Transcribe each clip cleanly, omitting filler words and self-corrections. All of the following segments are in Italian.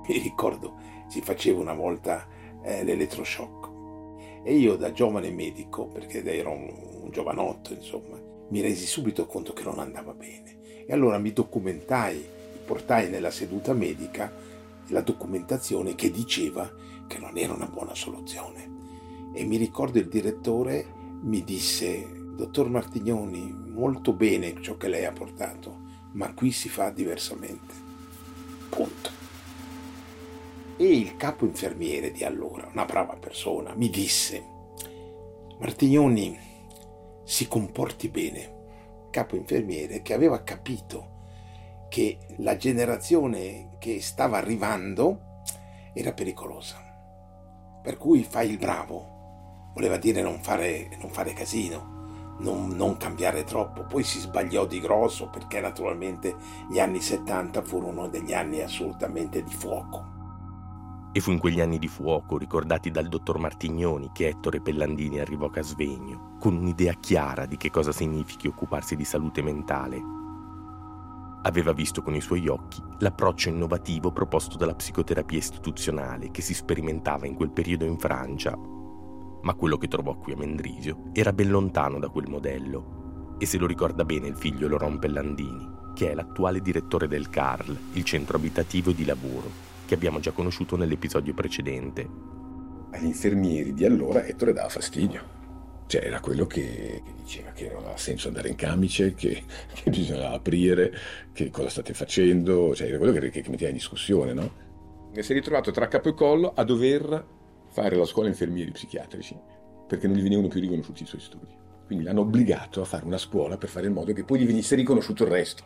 Mi ricordo si faceva una volta l'elettroshock e io da giovane medico, perché ero un giovanotto insomma, mi resi subito conto che non andava bene e allora mi documentai, portai nella seduta medica la documentazione che diceva che non era una buona soluzione. E mi ricordo il direttore mi disse: dottor Martignoni, molto bene ciò che lei ha portato, ma qui si fa diversamente. Punto. E il capo infermiere di allora, una brava persona, mi disse: Martignoni, si comporti bene. Capo infermiere che aveva capito che la generazione che stava arrivando era pericolosa. Per cui fai il bravo. Voleva dire non fare casino, non cambiare troppo. Poi si sbagliò di grosso perché naturalmente gli anni 70 furono degli anni assolutamente di fuoco. E fu in quegli anni di fuoco, ricordati dal dottor Martignoni, che Ettore Pellandini arrivò a Casvegno, con un'idea chiara di che cosa significhi occuparsi di salute mentale. Aveva visto con i suoi occhi l'approccio innovativo proposto dalla psicoterapia istituzionale che si sperimentava in quel periodo in Francia. Ma quello che trovò qui a Mendrisio era ben lontano da quel modello. E se lo ricorda bene il figlio Laurent Pellandini, che è l'attuale direttore del CARL, il centro abitativo e di lavoro, che abbiamo già conosciuto nell'episodio precedente. Agli infermieri di allora Ettore dava fastidio. Cioè era quello che diceva che non aveva senso andare in camice, che bisognava aprire, che cosa state facendo, cioè era quello che metteva in discussione, no? E si è ritrovato tra capo e collo a dover fare la scuola infermieri psichiatrici, perché non gli venivano più riconosciuti i suoi studi. Quindi l'hanno obbligato a fare una scuola per fare in modo che poi gli venisse riconosciuto il resto.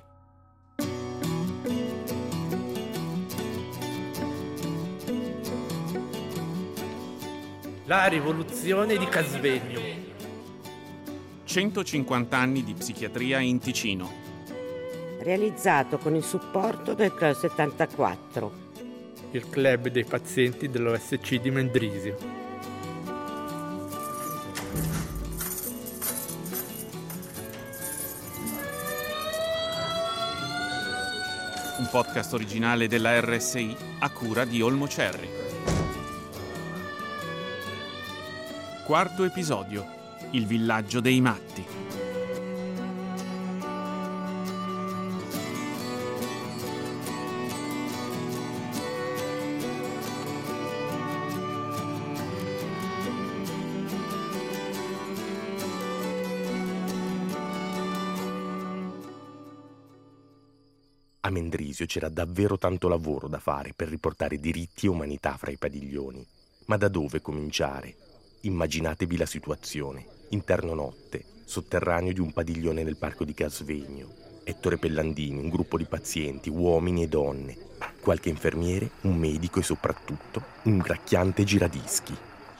La rivoluzione di Casvegno. 150 anni di psichiatria in Ticino. Realizzato con il supporto del Club 74, Il club dei pazienti dell'OSC di Mendrisio. Un podcast originale della RSI a cura di Olmo Cerri. Quarto episodio: Il villaggio dei matti. A Mendrisio c'era davvero tanto lavoro da fare per riportare diritti e umanità fra i padiglioni. Ma da dove cominciare? Immaginatevi la situazione. Interno notte, sotterraneo di un padiglione nel parco di Casvegno. Ettore Pellandini, un gruppo di pazienti, uomini e donne, qualche infermiere, un medico e soprattutto un gracchiante giradischi.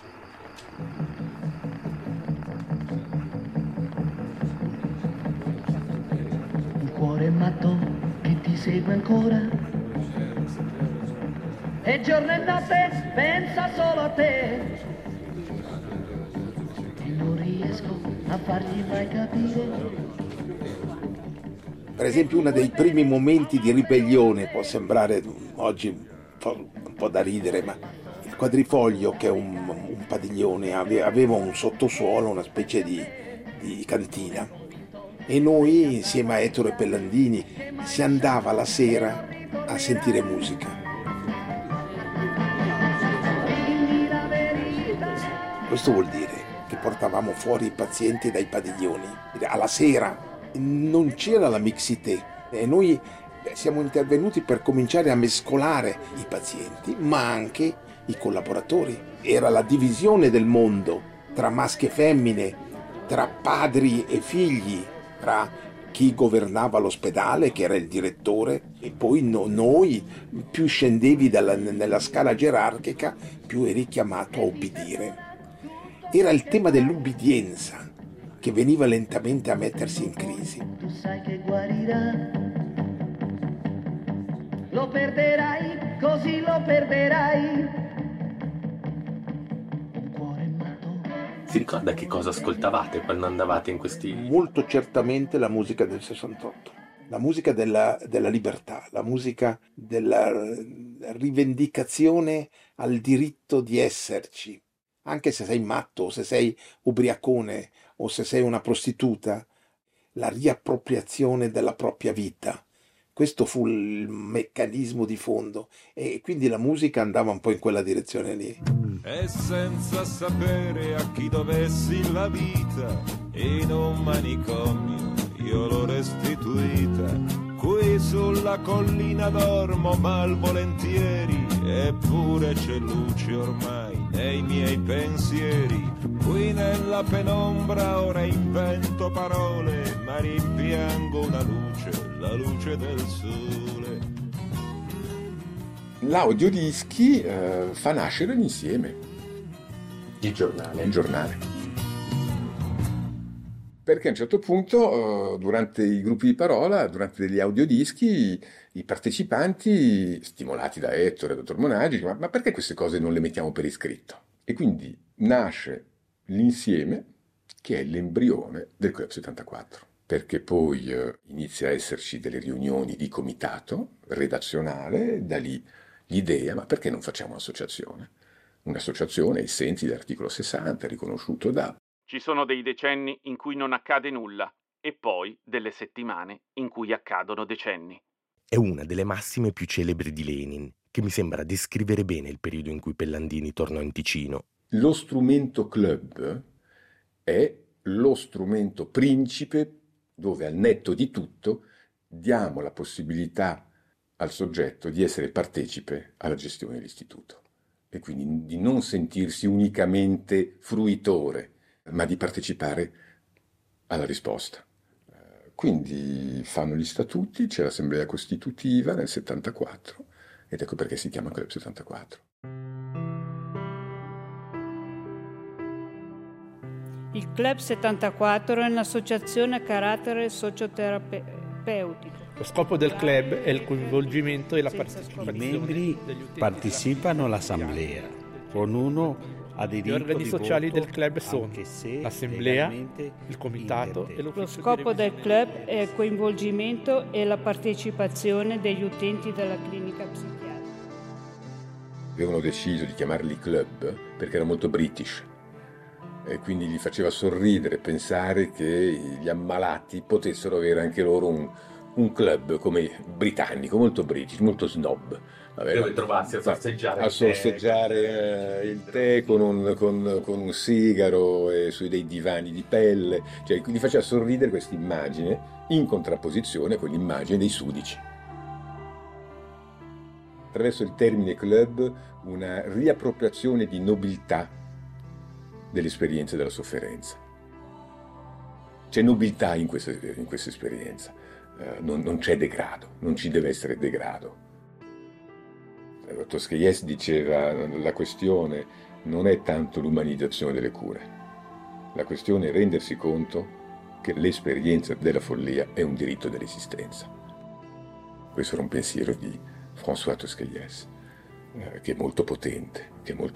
Un cuore matto che ti segue ancora e giorno e notte pensa solo a te e non riesco a fargli mai capire. Per esempio uno dei primi momenti di ribellione, può sembrare oggi un po' da ridere, ma il Quadrifoglio, che è un padiglione, aveva un sottosuolo, una specie di cantina, e noi insieme a Ettore Pellandini si andava la sera a sentire musica. Questo vuol dire che portavamo fuori i pazienti dai padiglioni. Alla sera non c'era la mixité e noi siamo intervenuti per cominciare a mescolare i pazienti, ma anche i collaboratori. Era la divisione del mondo tra maschi e femmine, tra padri e figli, tra chi governava l'ospedale, che era il direttore, e poi noi, più scendevi nella scala gerarchica, più eri chiamato a obbedire. Era il tema dell'ubbidienza che veniva lentamente a mettersi in crisi. Tu sai che guarirà, lo perderai, così lo perderai. Si ricorda che cosa ascoltavate quando andavate in questi... Molto certamente la musica del 68, la musica della libertà, la musica rivendicazione al diritto di esserci, anche se sei matto, o se sei ubriacone, o se sei una prostituta, la riappropriazione della propria vita. Questo fu il meccanismo di fondo e quindi la musica andava un po' in quella direzione lì. E senza sapere a chi dovessi la vita, in un manicomio io l'ho restituita. Qui sulla collina dormo malvolentieri, eppure c'è luce ormai nei miei pensieri. Qui nella penombra ora invento parole, ma rimpiango una luce, la luce del sole. L'audiodischi fa nascere l'insieme. Il giornale. Il giornale. Perché a un certo punto, durante i gruppi di parola, durante degli audiodischi, i partecipanti, stimolati da Ettore e dottor Monaggi, dicono, ma perché queste cose non le mettiamo per iscritto? E quindi nasce l'insieme, che è l'embrione del Club 74. Perché poi inizia a esserci delle riunioni di comitato redazionale, da lì l'idea, ma perché non facciamo un'associazione? Un'associazione ai sensi dell'articolo 60, riconosciuto da... Ci sono dei decenni in cui non accade nulla e poi delle settimane in cui accadono decenni. È una delle massime più celebri di Lenin, che mi sembra descrivere bene il periodo in cui Pellandini tornò in Ticino. Lo strumento club è lo strumento principe dove, al netto di tutto, diamo la possibilità al soggetto di essere partecipe alla gestione dell'istituto e quindi di non sentirsi unicamente fruitore, ma di partecipare alla risposta. Quindi fanno gli statuti, c'è l'assemblea costitutiva nel 74 ed ecco perché si chiama Club 74. Il Club 74 è un'associazione a carattere socioterapeutico. Lo scopo del club è il coinvolgimento e la partecipazione. I membri partecipano all'assemblea, ognuno ha diritto Gli organi di sociali voto, del club sono anche se l'assemblea, legalmente il comitato e indebito. Lo l'ufficio scopo di del revisione. club è il coinvolgimento e la partecipazione degli utenti della clinica psichiatrica. Avevano deciso di chiamarli club perché era molto british e quindi gli faceva sorridere pensare che gli ammalati potessero avere anche loro un club come britannico, molto british, molto snob. Dove trovarsi a sorseggiare il tè con un sigaro e su dei divani di pelle, cioè gli faceva sorridere questa immagine in contrapposizione con l'immagine dei sudici. Attraverso il termine club una riappropriazione di nobiltà delle esperienze della sofferenza. C'è nobiltà in questa esperienza, non c'è degrado, non ci deve essere degrado. Tosquelles diceva la questione non è tanto l'umanizzazione delle cure, la questione è rendersi conto che l'esperienza della follia è un diritto dell'esistenza. Questo era un pensiero di François Tosquelles, che è molto potente,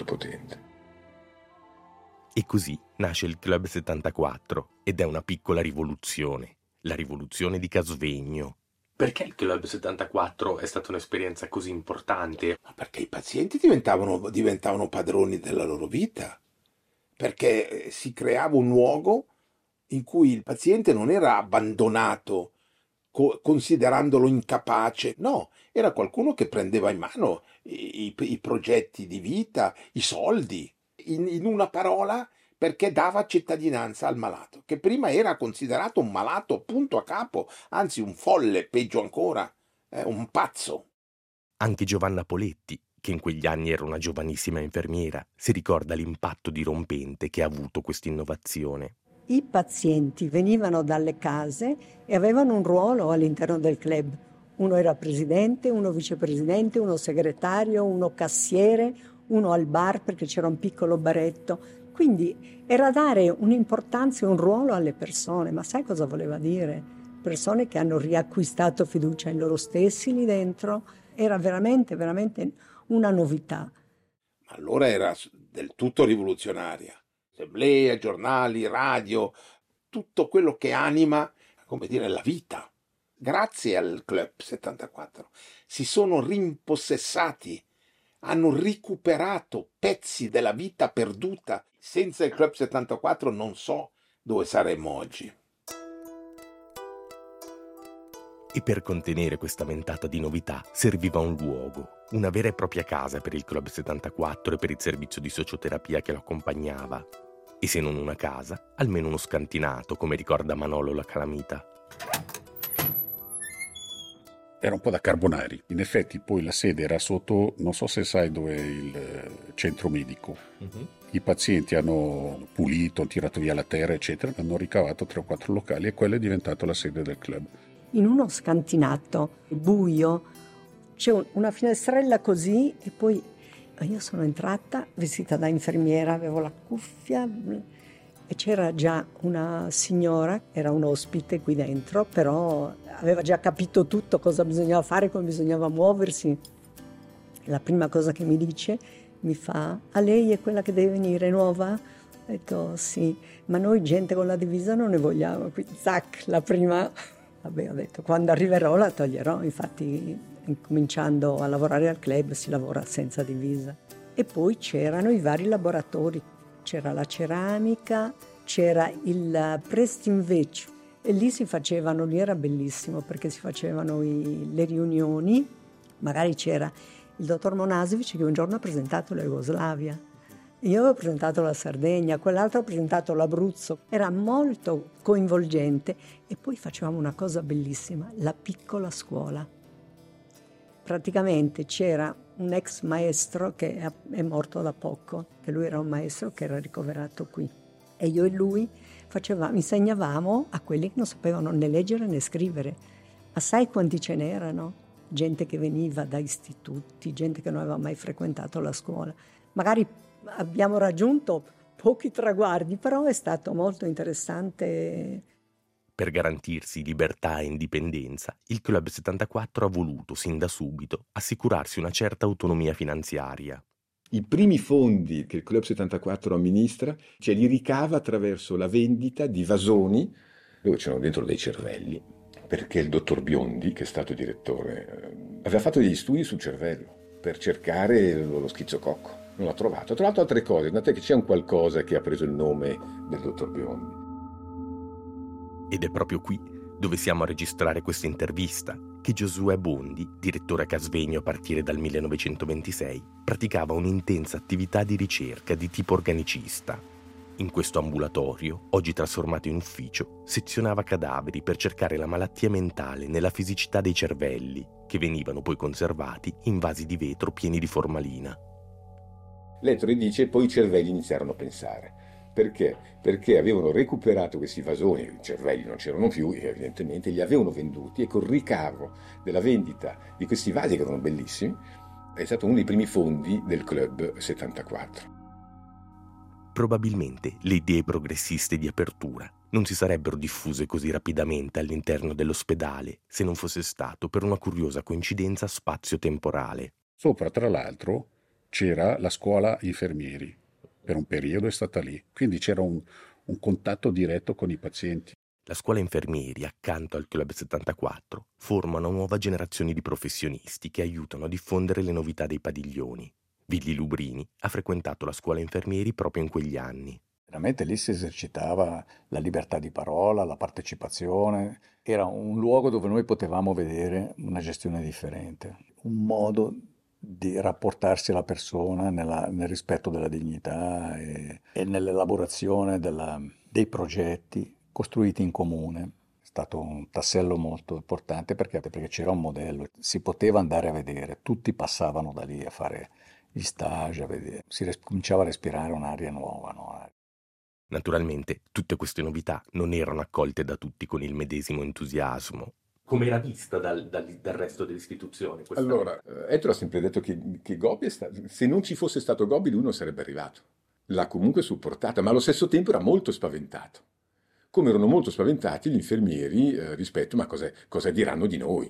E così nasce il Club 74 ed è una piccola rivoluzione, la rivoluzione di Casvegno. Perché il Club 74 è stata un'esperienza così importante? Perché i pazienti diventavano padroni della loro vita, perché si creava un luogo in cui il paziente non era abbandonato considerandolo incapace, no, era qualcuno che prendeva in mano i progetti di vita, i soldi, in una parola, perché dava cittadinanza al malato, che prima era considerato un malato punto a capo, anzi un folle, peggio ancora, un pazzo. Anche Giovanna Poletti, che in quegli anni era una giovanissima infermiera, si ricorda l'impatto dirompente che ha avuto questa innovazione. I pazienti venivano dalle case e avevano un ruolo all'interno del club. Uno era presidente, uno vicepresidente, uno segretario, uno cassiere, uno al bar perché c'era un piccolo baretto. Quindi era dare un'importanza e un ruolo alle persone. Ma sai cosa voleva dire? Persone che hanno riacquistato fiducia in loro stessi lì dentro. Era veramente, veramente una novità. Ma allora era del tutto rivoluzionaria. Assemblee, giornali, radio, tutto quello che anima, come dire, la vita. Grazie al Club 74 si sono rimpossessati, hanno recuperato pezzi della vita perduta. Senza il Club 74 non so dove saremmo oggi. E per contenere questa ventata di novità serviva un luogo, una vera e propria casa per il Club 74 e per il servizio di socioterapia che lo accompagnava. E se non una casa, almeno uno scantinato, come ricorda Manolo la Calamita. Era un po' da carbonari. In effetti poi la sede era sotto, non so se sai dove è il centro medico. I pazienti hanno pulito, tirato via la terra, eccetera, hanno ricavato 3 o 4 locali e quello è diventato la sede del club. In uno scantinato buio c'è una finestrella così e poi io sono entrata vestita da infermiera, avevo la cuffia e c'era già una signora, era un ospite qui dentro, però aveva già capito tutto, cosa bisognava fare, come bisognava muoversi. La prima cosa che mi dice, mi fa: "A lei è quella che deve venire nuova?" Ho detto sì, ma noi gente con la divisa non ne vogliamo, quindi zac, la prima. Vabbè, ho detto, quando arriverò la toglierò, infatti cominciando a lavorare al club si lavora senza divisa. E poi c'erano i vari laboratori, c'era la ceramica, c'era il Prestinvecchio e lì lì era bellissimo perché si facevano le riunioni, magari c'era il dottor Monasevic che un giorno ha presentato la Jugoslavia. Io avevo presentato la Sardegna, quell'altro ha presentato l'Abruzzo, era molto coinvolgente e poi facevamo una cosa bellissima, la piccola scuola. Praticamente c'era un ex maestro che è morto da poco, che lui era un maestro che era ricoverato qui e io e lui insegnavamo a quelli che non sapevano né leggere né scrivere. Ma sai quanti ce n'erano? Gente che veniva da istituti, gente che non aveva mai frequentato la scuola. Magari abbiamo raggiunto pochi traguardi, però è stato molto interessante. Per garantirsi libertà e indipendenza, il Club 74 ha voluto, sin da subito, assicurarsi una certa autonomia finanziaria. I primi fondi che il Club 74 amministra, li ricava attraverso la vendita di vasoni dove c'erano dentro dei cervelli, perché il dottor Biondi, che è stato direttore, aveva fatto degli studi sul cervello per cercare lo schizococco. Non l'ha trovato. Ha trovato altre cose, tant'è che c'è un qualcosa che ha preso il nome del dottor Biondi. Ed è proprio qui dove siamo a registrare questa intervista che Giosuè Bondi, direttore a Casvegno a partire dal 1926, praticava un'intensa attività di ricerca di tipo organicista. In questo ambulatorio, oggi trasformato in ufficio, sezionava cadaveri per cercare la malattia mentale nella fisicità dei cervelli, che venivano poi conservati in vasi di vetro pieni di formalina. L'Ettore dice poi i cervelli iniziarono a pensare. Perché? Perché avevano recuperato questi vasoni, i cervelli non c'erano più, evidentemente li avevano venduti e col ricavo della vendita di questi vasi che erano bellissimi è stato uno dei primi fondi del Club 74. Probabilmente le idee progressiste di apertura non si sarebbero diffuse così rapidamente all'interno dell'ospedale se non fosse stato per una curiosa coincidenza spazio-temporale. Sopra, tra l'altro, c'era la scuola infermieri, per un periodo è stata lì, quindi c'era un contatto diretto con i pazienti. La scuola infermieri, accanto al Club 74, forma una nuova generazione di professionisti che aiutano a diffondere le novità dei padiglioni. Villi Lubrini ha frequentato la scuola infermieri proprio in quegli anni. Veramente lì si esercitava la libertà di parola, la partecipazione, era un luogo dove noi potevamo vedere una gestione differente, un modo di rapportarsi alla persona nel rispetto della dignità e nell'elaborazione dei progetti costruiti in comune. È stato un tassello molto importante perché c'era un modello, si poteva andare a vedere, tutti passavano da lì a fare gli stage, a vedere, cominciava a respirare un'aria nuova. No? Naturalmente tutte queste novità non erano accolte da tutti con il medesimo entusiasmo. Come era vista dal resto dell'istituzione? Allora, Ettore ha sempre detto che Gobbi se non ci fosse stato Gobbi lui non sarebbe arrivato. L'ha comunque supportata, ma allo stesso tempo era molto spaventato. Come erano molto spaventati gli infermieri rispetto a cosa diranno di noi.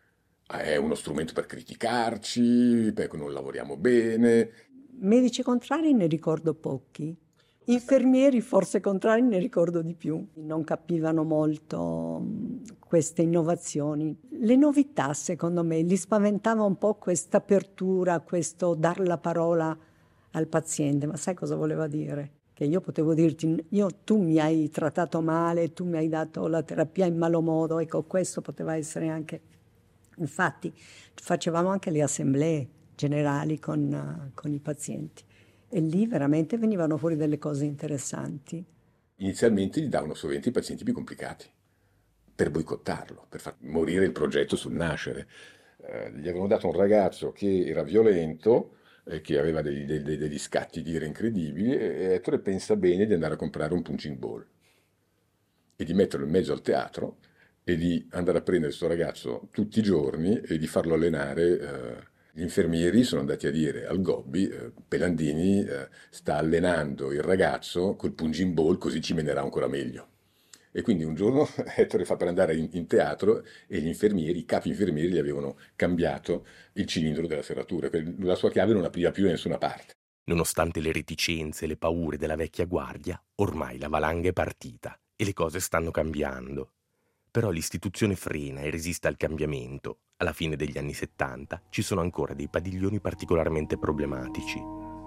È uno strumento per criticarci, perché non lavoriamo bene. Medici contrari ne ricordo pochi. Infermieri forse contrari ne ricordo di più. Non capivano molto queste innovazioni. Le novità, secondo me, li spaventava un po' questa apertura, questo dar la parola al paziente. Ma sai cosa voleva dire? Che io potevo dirti, tu mi hai trattato male, tu mi hai dato la terapia in malo modo, ecco, questo poteva essere anche... Infatti facevamo anche le assemblee generali con i pazienti e lì veramente venivano fuori delle cose interessanti. Inizialmente gli davano sovente i pazienti più complicati per boicottarlo, per far morire il progetto sul nascere. Gli avevano dato un ragazzo che era violento, che aveva degli scatti di ira incredibili, e Ettore pensa bene di andare a comprare un punching ball e di metterlo in mezzo al teatro e di andare a prendere questo ragazzo tutti i giorni e di farlo allenare. Gli infermieri sono andati a dire al Gobbi, Pelandini sta allenando il ragazzo col punching ball, così ci menerà ancora meglio. E quindi un giorno Ettore fa per andare in teatro e gli infermieri, i capi infermieri, gli avevano cambiato il cilindro della serratura, la sua chiave non apriva più da nessuna parte. Nonostante le reticenze e le paure della vecchia guardia, ormai la valanga è partita e le cose stanno cambiando. Però l'istituzione frena e resiste al cambiamento. Alla fine degli anni 70 ci sono ancora dei padiglioni particolarmente problematici.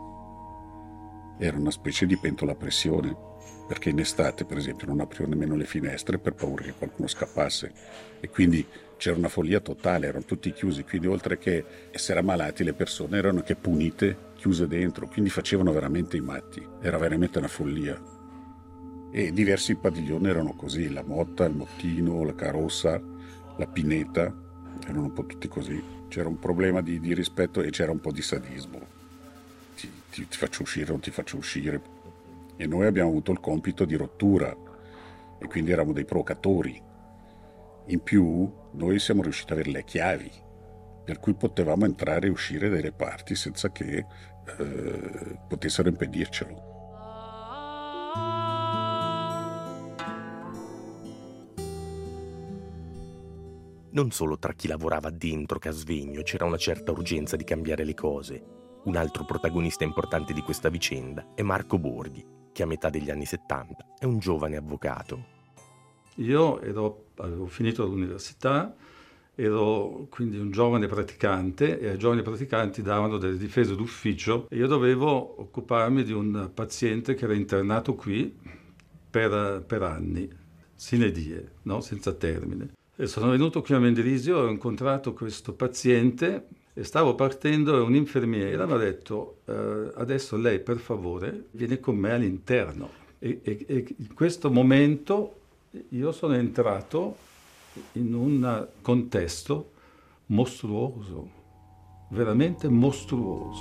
Era una specie di pentola a pressione, perché in estate, per esempio, non aprivano nemmeno le finestre per paura che qualcuno scappasse. E quindi c'era una follia totale, erano tutti chiusi. Quindi oltre che essere ammalati, le persone erano anche punite, chiuse dentro. Quindi facevano veramente i matti. Era veramente una follia. E diversi padiglioni erano così, la Motta, il Mottino, la Carossa, la Pineta, erano un po' tutti così. C'era un problema di rispetto e c'era un po' di sadismo. Ti faccio uscire, non ti faccio uscire. E noi abbiamo avuto il compito di rottura e quindi eravamo dei provocatori. In più noi siamo riusciti ad avere le chiavi, per cui potevamo entrare e uscire dai reparti senza che potessero impedircelo. Non solo tra chi lavorava dentro Casvegno c'era una certa urgenza di cambiare le cose. Un altro protagonista importante di questa vicenda è Marco Borghi, che a metà degli anni 70 è un giovane avvocato. Io avevo finito l'università, ero quindi un giovane praticante e ai giovani praticanti davano delle difese d'ufficio e io dovevo occuparmi di un paziente che era internato qui per anni, sine die, no? Senza termine. E sono venuto qui a Mendrisio, ho incontrato questo paziente e stavo partendo e un'infermiera mi ha detto adesso lei per favore viene con me all'interno. E in questo momento io sono entrato in un contesto mostruoso, veramente mostruoso.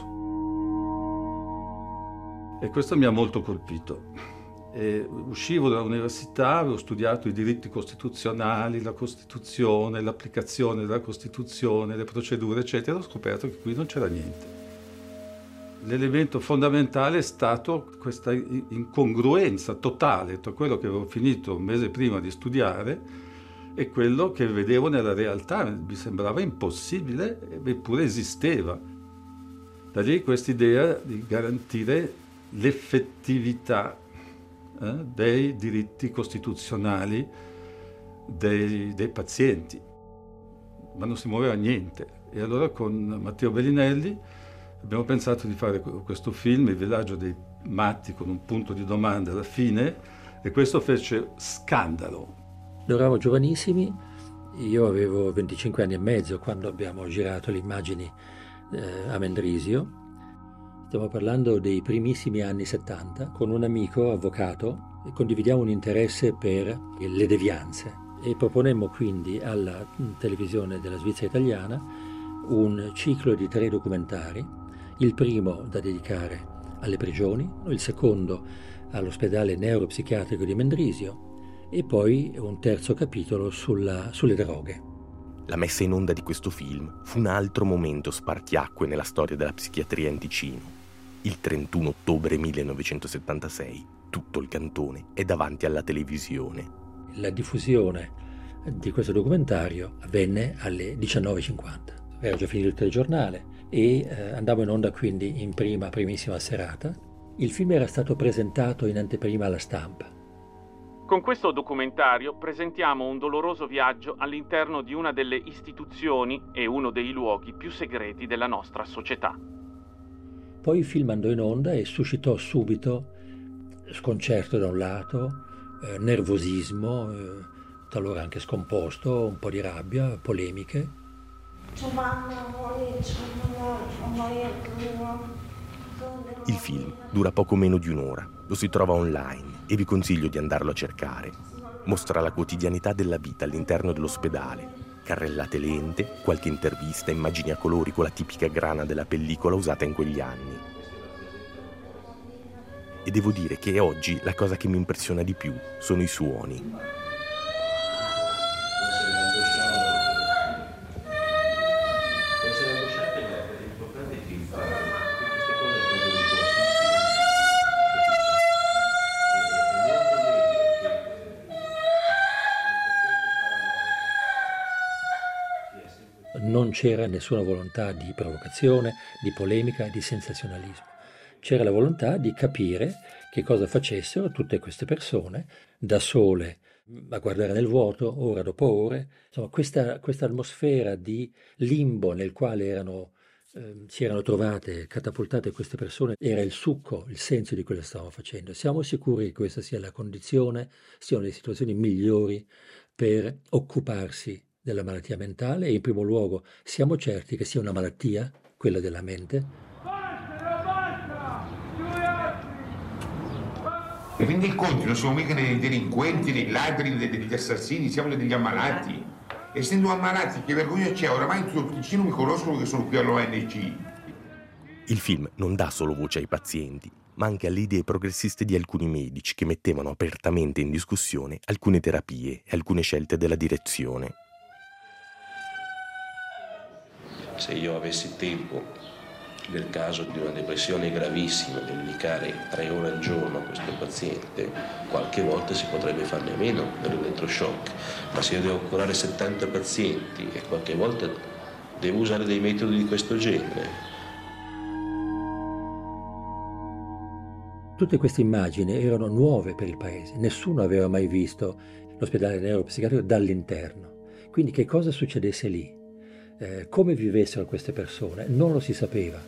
E questo mi ha molto colpito. E uscivo dall'università, avevo studiato i diritti costituzionali, la Costituzione, l'applicazione della Costituzione, le procedure, eccetera. Ho scoperto che qui non c'era niente. L'elemento fondamentale è stato questa incongruenza totale tra quello che avevo finito un mese prima di studiare e quello che vedevo nella realtà. Mi sembrava impossibile, eppure esisteva. Da lì questa idea di garantire l'effettività dei diritti costituzionali dei pazienti, ma non si muoveva niente. E allora con Matteo Bellinelli abbiamo pensato di fare questo film, Il villaggio dei matti, con un punto di domanda alla fine, e questo fece scandalo. Noi eravamo giovanissimi, io avevo 25 anni e mezzo quando abbiamo girato le immagini a Mendrisio. Stiamo parlando dei primissimi anni 70, con un amico avvocato e condividiamo un interesse per le devianze e proponemmo quindi alla televisione della Svizzera italiana un ciclo di 3 documentari, il primo da dedicare alle prigioni, il secondo all'ospedale neuropsichiatrico di Mendrisio e poi un terzo capitolo sulle droghe. La messa in onda di questo film fu un altro momento spartiacque nella storia della psichiatria in Ticino. Il 31 ottobre 1976 tutto il cantone è davanti alla televisione. La diffusione di questo documentario avvenne alle 19:50. Era già finito il telegiornale e andavo in onda quindi in primissima serata. Il film era stato presentato in anteprima alla stampa Con questo documentario presentiamo un doloroso viaggio all'interno di una delle istituzioni e uno dei luoghi più segreti della nostra società. Poi il film andò in onda e suscitò subito sconcerto da un lato, nervosismo, talora anche scomposto, un po' di rabbia, polemiche. Il film dura poco meno di un'ora, lo si trova online e vi consiglio di andarlo a cercare. Mostra la quotidianità della vita all'interno dell'ospedale, carrellate lente, qualche intervista, immagini a colori con la tipica grana della pellicola usata in quegli anni. E devo dire che oggi la cosa che mi impressiona di più sono i suoni. Non c'era nessuna volontà di provocazione, di polemica, di sensazionalismo. C'era la volontà di capire che cosa facessero tutte queste persone da sole, a guardare nel vuoto, ora dopo ore. Insomma, questa atmosfera di limbo nel quale si erano trovate, catapultate queste persone, era il succo, il senso di quello che stavamo facendo. Siamo sicuri che questa sia la condizione, siano le situazioni migliori per occuparsi della malattia mentale e in primo luogo siamo certi che sia una malattia, quella della mente. E rendi conto, non siamo mica dei delinquenti, dei ladri, degli assassini, siamo degli ammalati. Essendo ammalati, che vergogna c'è? Oramai in tutto il Ticino mi conoscono che sono qui all'ONG. Il film non dà solo voce ai pazienti, ma anche alle idee progressiste di alcuni medici che mettevano apertamente in discussione alcune terapie e alcune scelte della direzione. Se io avessi tempo, nel caso di una depressione gravissima, di dedicare 3 ore al giorno a questo paziente, qualche volta si potrebbe farne a meno dell'elettroshock, ma se io devo curare 70 pazienti e qualche volta devo usare dei metodi di questo genere. Tutte queste immagini erano nuove per il paese, nessuno aveva mai visto l'ospedale neuropsichiatrico dall'interno, quindi che cosa succedesse lì? Come vivessero queste persone non lo si sapeva.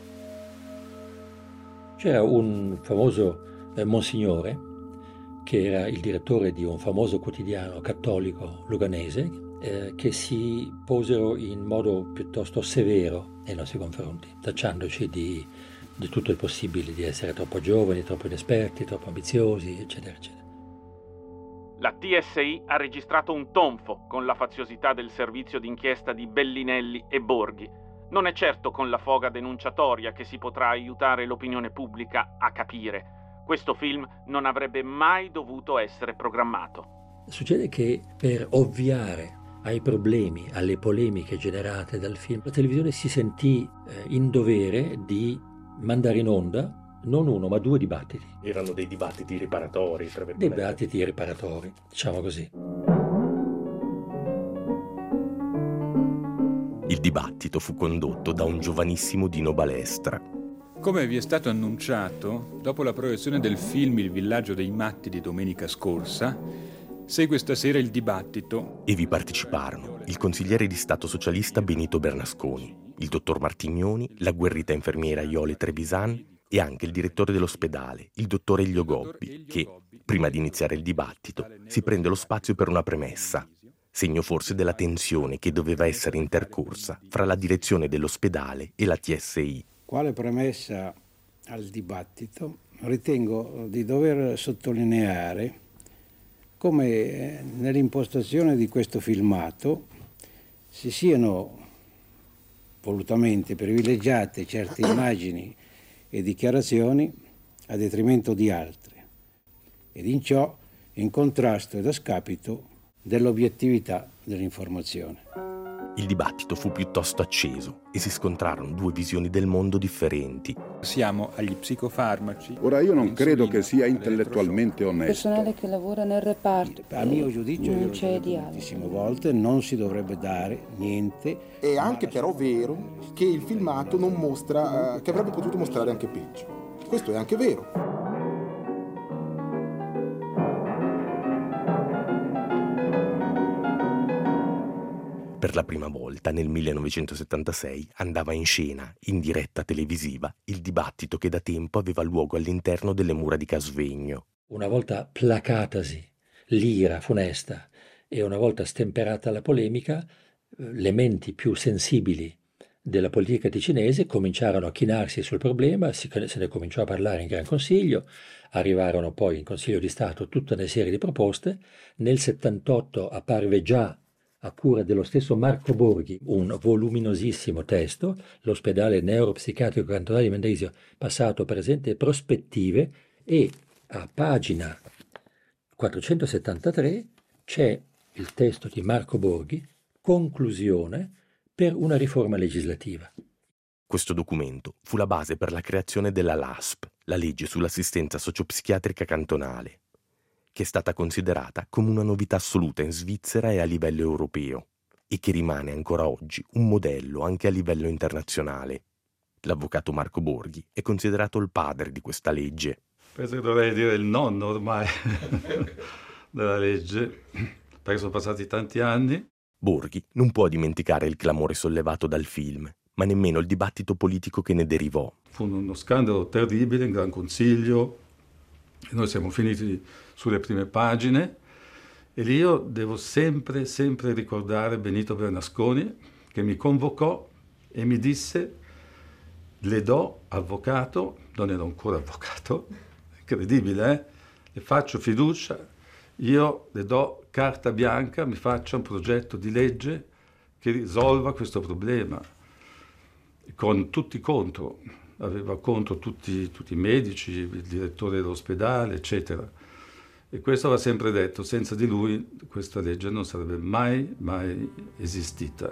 C'era un famoso monsignore che era il direttore di un famoso quotidiano cattolico luganese che si posero in modo piuttosto severo nei nostri confronti, tacciandoci di tutto il possibile, di essere troppo giovani, troppo inesperti, troppo ambiziosi, eccetera, eccetera. La TSI ha registrato un tonfo con la faziosità del servizio d'inchiesta di Bellinelli e Borghi. Non è certo con la foga denunciatoria che si potrà aiutare l'opinione pubblica a capire. Questo film non avrebbe mai dovuto essere programmato. Succede che per ovviare ai problemi, alle polemiche generate dal film, la televisione si sentì in dovere di mandare in onda non uno, ma 2 dibattiti. Erano dei dibattiti riparatori, tra virgolette. Dibattiti riparatori, diciamo così. Il dibattito fu condotto da un giovanissimo Dino Balestra. Come vi è stato annunciato, dopo la proiezione del film Il villaggio dei matti di domenica scorsa, segue stasera il dibattito. E vi parteciparono il consigliere di Stato socialista Benito Bernasconi, il dottor Martignoni, la guerrita infermiera Iole Trevisan e anche il direttore dell'ospedale, il dottor Elio Gobbi, che, prima di iniziare il dibattito, si prende lo spazio per una premessa, segno forse della tensione che doveva essere intercorsa fra la direzione dell'ospedale e la TSI. Quale premessa al dibattito, ritengo di dover sottolineare come nell'impostazione di questo filmato si siano volutamente privilegiate certe immagini e dichiarazioni a detrimento di altre, ed in ciò in contrasto ed a scapito dell'obiettività dell'informazione. Il dibattito fu piuttosto acceso e si scontrarono 2 visioni del mondo differenti. Siamo agli psicofarmaci. Ora io non credo che sia intellettualmente onesto. Personale che lavora nel reparto. A mio giudizio, non c'è dialogo. Tantissime volte non si dovrebbe dare niente. È anche però vero che il filmato non mostra, che avrebbe potuto mostrare anche peggio. Questo è anche vero. Per la prima volta, nel 1976, andava in scena, in diretta televisiva, il dibattito che da tempo aveva luogo all'interno delle mura di Casvegno. Una volta placatasi l'ira funesta e una volta stemperata la polemica, le menti più sensibili della politica ticinese cominciarono a chinarsi sul problema, se ne cominciò a parlare in Gran Consiglio, arrivarono poi in Consiglio di Stato tutta una serie di proposte. Nel 78 apparve già, a cura dello stesso Marco Borghi, un voluminosissimo testo, l'ospedale neuropsichiatrico cantonale di Mendrisio, passato, presente e prospettive, e a pagina 473 c'è il testo di Marco Borghi, conclusione per una riforma legislativa. Questo documento fu la base per la creazione della LASP, la legge sull'assistenza sociopsichiatrica cantonale, che è stata considerata come una novità assoluta in Svizzera e a livello europeo, e che rimane ancora oggi un modello anche a livello internazionale. L'avvocato Marco Borghi è considerato il padre di questa legge. Penso che dovrei dire il nonno ormai della legge, perché sono passati tanti anni. Borghi non può dimenticare il clamore sollevato dal film, ma nemmeno il dibattito politico che ne derivò. Fu uno scandalo terribile in Gran Consiglio, e noi siamo finiti sulle prime pagine, e lì io devo sempre ricordare Benito Bernasconi, che mi convocò e mi disse: le do, avvocato, non ero ancora avvocato, incredibile, le faccio fiducia, io le do carta bianca, mi faccia un progetto di legge che risolva questo problema, con tutti contro, aveva contro tutti i medici, il direttore dell'ospedale, eccetera. E questo aveva sempre detto, senza di lui questa legge non sarebbe mai esistita.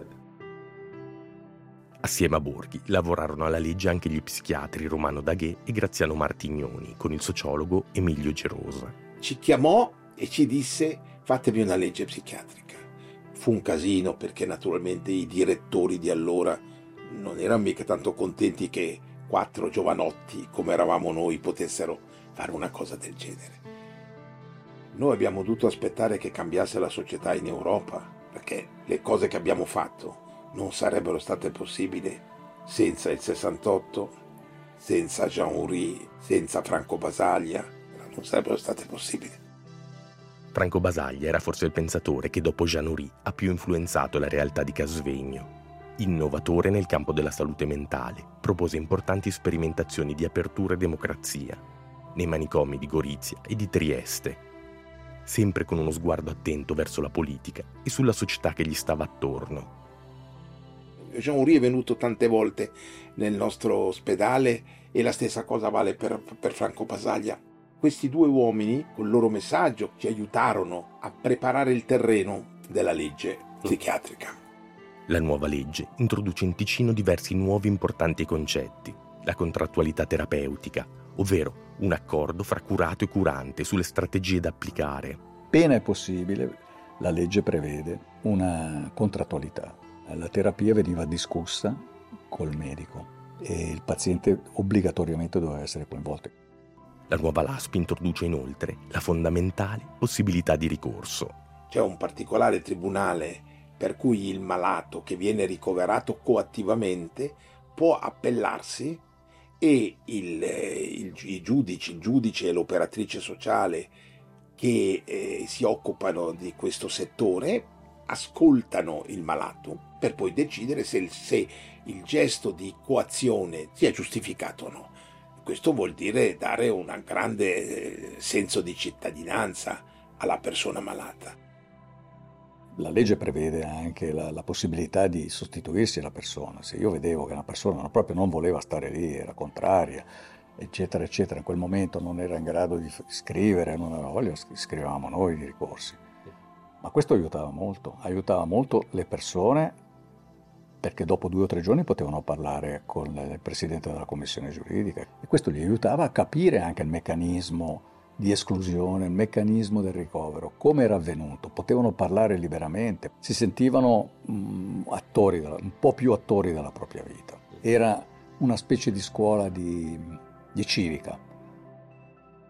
Assieme a Borghi lavorarono alla legge anche gli psichiatri Romano Daguet e Graziano Martignoni, con il sociologo Emilio Gerosa. Ci chiamò e ci disse: fatemi una legge psichiatrica. Fu un casino, perché naturalmente i direttori di allora non erano mica tanto contenti che 4 giovanotti come eravamo noi potessero fare una cosa del genere. Noi abbiamo dovuto aspettare che cambiasse la società in Europa, perché le cose che abbiamo fatto non sarebbero state possibili senza il 68, senza Jean Houry, senza Franco Basaglia, non sarebbero state possibili. Franco Basaglia era forse il pensatore che dopo Jean Houry ha più influenzato la realtà di Casvegno. Innovatore nel campo della salute mentale, propose importanti sperimentazioni di apertura e democrazia nei manicomi di Gorizia e di Trieste, sempre con uno sguardo attento verso la politica e sulla società che gli stava attorno. Jean Houry è venuto tante volte nel nostro ospedale e la stessa cosa vale per Franco Basaglia. Questi 2 uomini, col loro messaggio, ci aiutarono a preparare il terreno della legge psichiatrica. La nuova legge introduce in Ticino diversi nuovi importanti concetti: la contrattualità terapeutica, ovvero un accordo fra curato e curante sulle strategie da applicare. Appena è possibile, la legge prevede una contrattualità. La terapia veniva discussa col medico e il paziente obbligatoriamente doveva essere coinvolto. La nuova LASP introduce inoltre la fondamentale possibilità di ricorso. C'è un particolare tribunale per cui il malato che viene ricoverato coattivamente può appellarsi e il giudice e l'operatrice sociale che si occupano di questo settore ascoltano il malato per poi decidere se il gesto di coazione sia giustificato o no. Questo vuol dire dare un grande senso di cittadinanza alla persona malata. La legge prevede anche la possibilità di sostituirsi alla persona. Se io vedevo che una persona proprio non voleva stare lì, era contraria, eccetera, eccetera, in quel momento non era in grado di scrivere, non aveva voglia, scrivevamo noi i ricorsi. Ma questo aiutava molto le persone, perché dopo 2 o 3 giorni potevano parlare con il presidente della commissione giuridica e questo li aiutava a capire anche il meccanismo di esclusione, il meccanismo del ricovero, come era avvenuto, potevano parlare liberamente, si sentivano un po' più attori della propria vita. Era una specie di scuola di civica.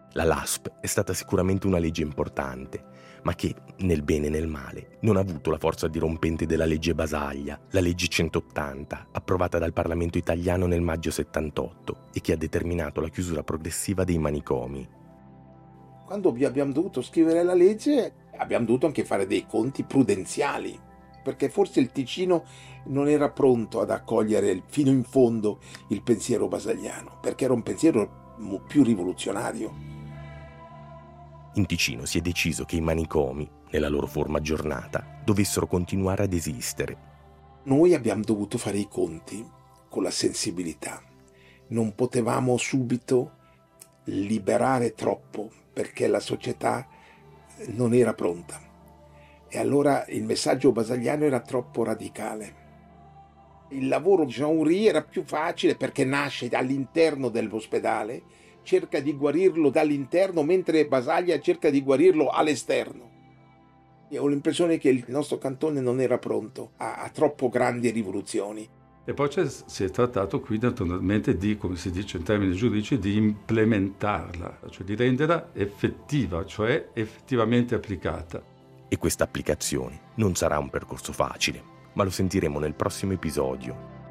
La LASP è stata sicuramente una legge importante, ma che, nel bene e nel male, non ha avuto la forza dirompente della legge Basaglia, la legge 180, approvata dal Parlamento italiano nel maggio 78 e che ha determinato la chiusura progressiva dei manicomi. Quando abbiamo dovuto scrivere la legge, abbiamo dovuto anche fare dei conti prudenziali, perché forse il Ticino non era pronto ad accogliere fino in fondo il pensiero basagliano, perché era un pensiero più rivoluzionario. In Ticino si è deciso che i manicomi, nella loro forma aggiornata, dovessero continuare ad esistere. Noi abbiamo dovuto fare i conti con la sensibilità. Non potevamo subito liberare troppo, perché la società non era pronta. E allora il messaggio basagliano era troppo radicale. Il lavoro di Jean-Henri era più facile perché nasce all'interno dell'ospedale, cerca di guarirlo dall'interno, mentre Basaglia cerca di guarirlo all'esterno. Io ho l'impressione che il nostro cantone non era pronto a troppo grandi rivoluzioni. E poi si è trattato qui naturalmente di, come si dice in termini giuridici, di implementarla, cioè di renderla effettiva, cioè effettivamente applicata. E questa applicazione non sarà un percorso facile, ma lo sentiremo nel prossimo episodio.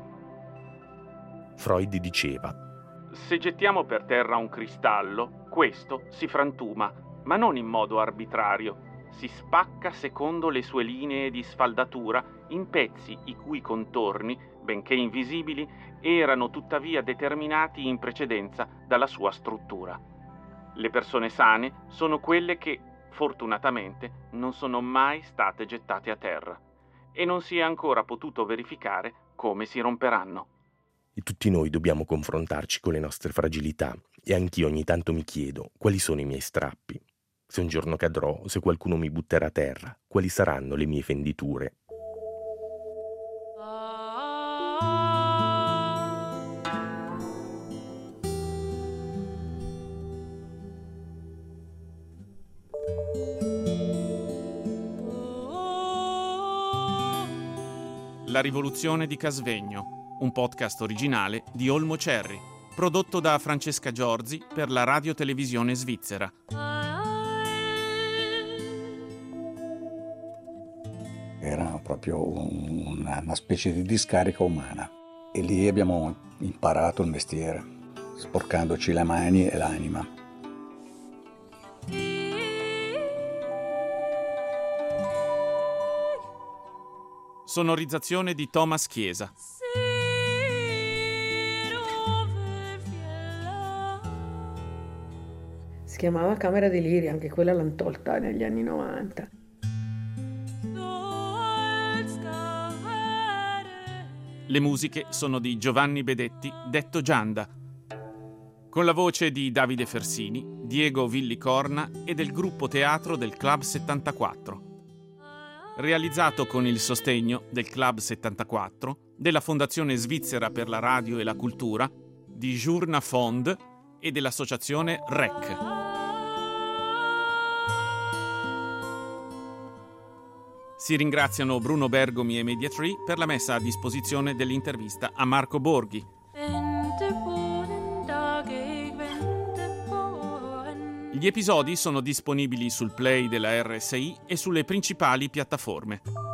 Freud diceva: se gettiamo per terra un cristallo, questo si frantuma, ma non in modo arbitrario. Si spacca secondo le sue linee di sfaldatura in pezzi i cui contorni, benché invisibili, erano tuttavia determinati in precedenza dalla sua struttura. Le persone sane sono quelle che, fortunatamente, non sono mai state gettate a terra e non si è ancora potuto verificare come si romperanno. E tutti noi dobbiamo confrontarci con le nostre fragilità e anch'io ogni tanto mi chiedo quali sono i miei strappi. Se un giorno cadrò, se qualcuno mi butterà a terra, quali saranno le mie fenditure? La rivoluzione di Casvegno, un podcast originale di Olmo Cerri, prodotto da Francesca Giorzi per la Radio-Televisione Svizzera. Era proprio una specie di discarica umana e lì abbiamo imparato il mestiere, sporcandoci le mani e l'anima. Sonorizzazione di Thomas Chiesa. Si chiamava Camera Delirio, anche quella l'hanno tolta negli anni 90. Le musiche sono di Giovanni Bedetti, detto Gianda, con la voce di Davide Fersini, Diego Villicorna e del gruppo teatro del Club 74. Realizzato con il sostegno del Club 74, della Fondazione Svizzera per la Radio e la Cultura, di Journa Fond e dell'associazione REC. Si ringraziano Bruno Bergomi e Mediatree per la messa a disposizione dell'intervista a Marco Borghi. Gli episodi sono disponibili sul Play della RSI e sulle principali piattaforme.